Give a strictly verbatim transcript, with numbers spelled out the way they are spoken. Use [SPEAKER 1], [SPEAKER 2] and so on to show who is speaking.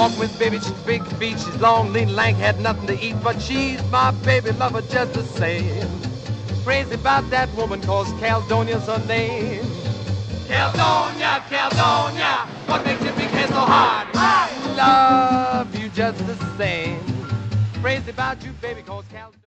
[SPEAKER 1] Walking with baby, she's big feet, she's long, lean, lank, had nothing to eat, but she's my baby lover just the same. Crazy about that woman, cause Caledonia's her name. Caledonia, Caledonia, what makes your big head so hard? I love you just the same. Crazy about you, baby, cause Caledonia.